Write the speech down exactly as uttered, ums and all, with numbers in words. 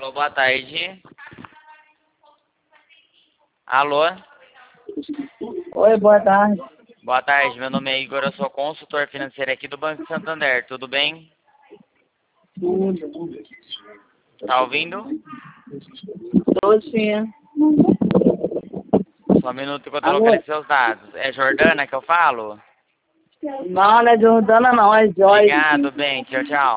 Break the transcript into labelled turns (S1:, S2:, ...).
S1: Alô, boa tarde. Alô?
S2: Oi, boa tarde.
S1: Boa tarde, meu nome é Igor, eu sou consultor financeiro aqui do Banco Santander, tudo bem?
S2: Tudo.
S1: Tá ouvindo?
S2: Tô sim.
S1: Só um minuto que eu tô
S2: Alô?
S1: localizando seus dados. É Jordana que eu falo?
S2: Não, não é Jordana não, é Joyce.
S1: Obrigado, bem, tchau, tchau.